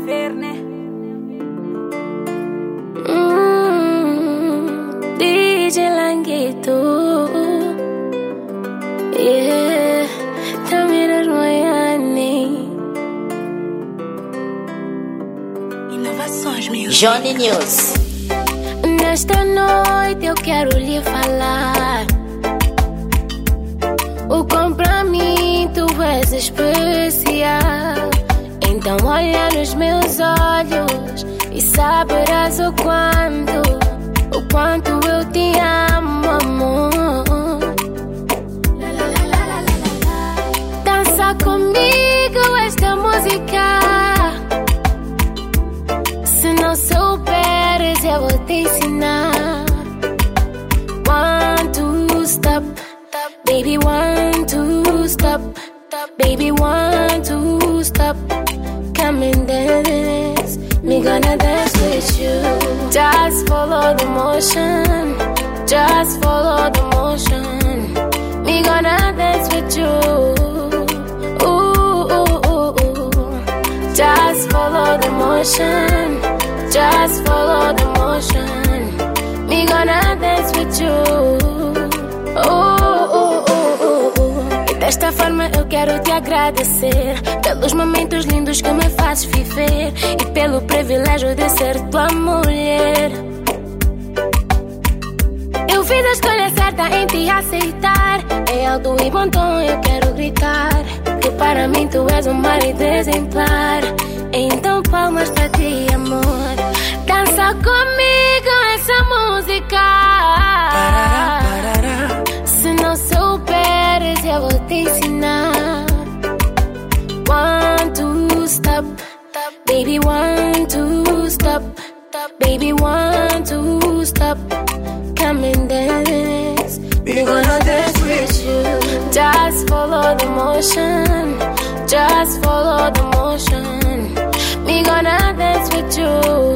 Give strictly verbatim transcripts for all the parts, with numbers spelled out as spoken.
ver, né? Mm, D J Languito, yeah, Tamiras Moyane. Inovações, meu. Johnny News. Nesta noite eu quero lhe falar o quão pra mim tu és especial. Então olha nos meus olhos e saberás o quanto, o quanto eu te amo, amor. Dança comigo esta música. Se não souberes eu vou te ensinar. One, two, stop. Baby, one, two, stop. Baby, one, two, stop. Come and dance. Me gonna dance with you. Just follow the motion. Just follow the motion. Me gonna dance with you. Ooh, ooh, ooh, ooh. Just follow the motion. Just follow the motion. Me gonna dance with you. Ooh. Desta forma eu quero te agradecer pelos momentos lindos que me fazes viver e pelo privilégio de ser tua mulher. Eu fiz a escolha certa em te aceitar. Em alto e bom tom eu quero gritar que para mim tu és um marido exemplar. Então palmas pra ti, amor. Dança comigo essa música. Parará, parará. Se não souberes eu vou te ensinar. One, two, stop. Baby, one, two, stop. Baby, one, two, stop. Come and dance. We're gonna dance with you. Just follow the motion. Just follow the motion. We gonna dance with you.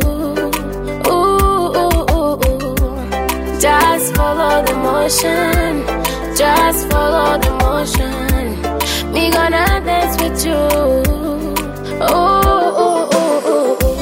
Ooh, ooh, ooh, ooh. Just follow the motion. Just follow the motion. We gonna dance with you. Ooh, ooh, ooh, ooh, ooh.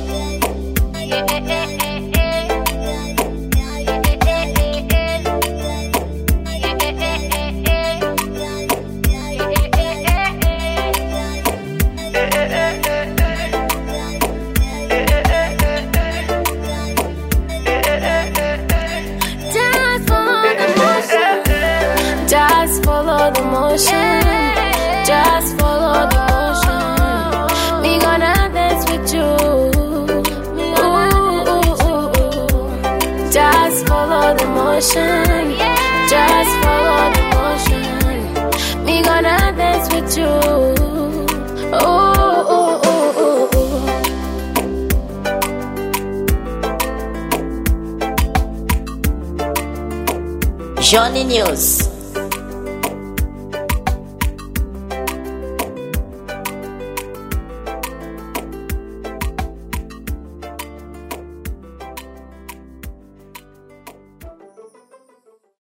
Just follow the motion. Just follow the motion. We gonna dance with you. Ooh, ooh, ooh, ooh. Just follow the motion. Just follow the motion. We gonna dance with you. Ooh, ooh, ooh, ooh, ooh. Johnny News.